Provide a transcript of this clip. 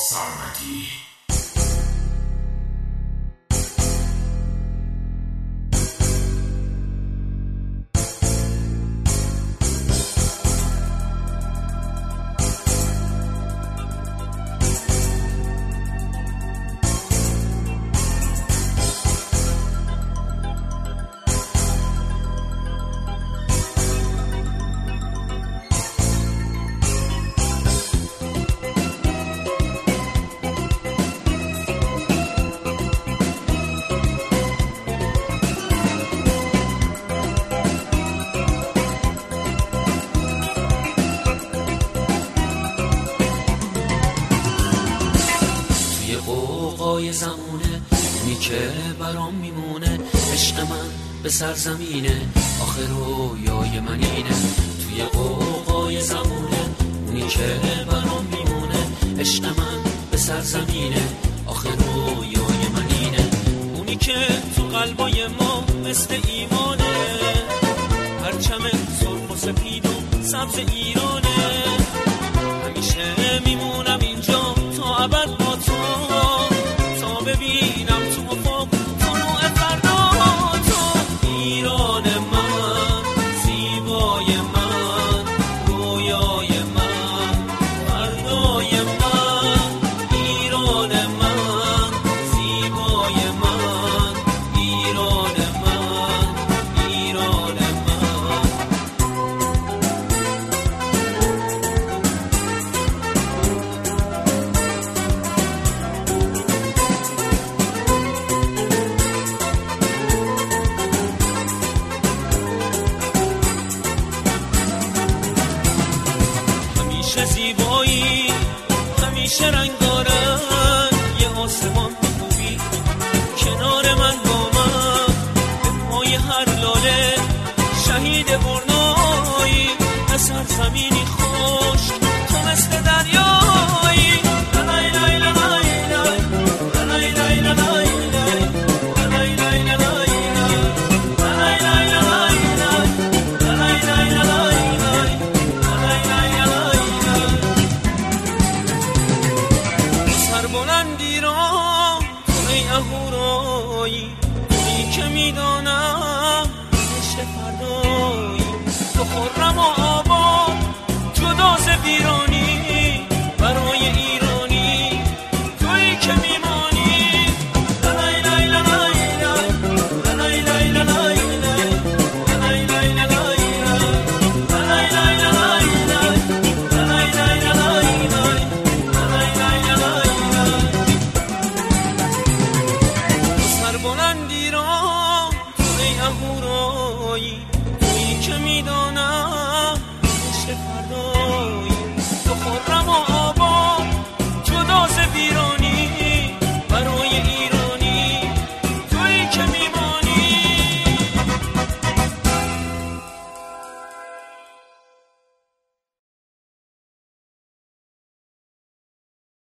سرمدی. اوقای زمونه اونی که برام میمونه، عشق من به سرزمینه، آخر رویای من اینه. توی اوقای زمونه اونی که برام میمونه، عشق من به سرزمینه، آخر رویای من اینه. اونی که تو قلبای ما مثل ایمانه، پرچم سرخ و سپید و سبز ایرانه. همیشه میمونم اینجا تا ابد با تو، تا ببینم تو افق طلوع فردا تو. ایران من، زیبای من، رویای من، فردای من. ایران من، زیبای من، ایران من، ایران من. همیشه زیبایی، همیشه رنگارنگ، یه آسمان خوبی کنار من با من. به پای هر لاله شهید برنایی، به سرزمینی خوش تو مثل دریایی. لای لای لای لای لای لای لای لای لای لای لای بلندی را تو ای اهورایی، تویی که میدانم عشق فردایی. تو خرم و آباد جدا ز ویرانی، برای ایرانی تویی که میمانی. لای لای لای لای لای لای لای بلندی را تو ای اهورایی، تویی که میدان